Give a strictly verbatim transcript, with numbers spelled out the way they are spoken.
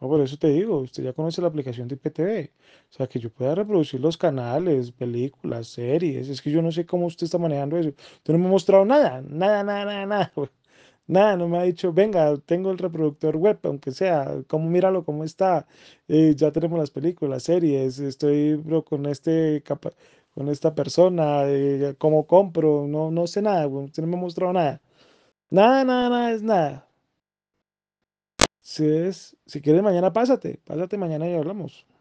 No, por eso te digo, usted ya conoce la aplicación de I P T V. O sea, que yo pueda reproducir los canales, películas, series. Es que yo no sé cómo usted está manejando eso. Usted no me ha mostrado nada, nada, nada, nada, nada. güey. Nada, no me ha dicho, venga, tengo el reproductor web, aunque sea, cómo míralo, cómo está. Eh, ya tenemos las películas, series, estoy bro, con este capa- con esta persona, eh, cómo compro, no, no sé nada, güey, usted no me ha mostrado nada. Nada, nada, nada, es nada. Si es, si quieres mañana pásate, pásate mañana y hablamos.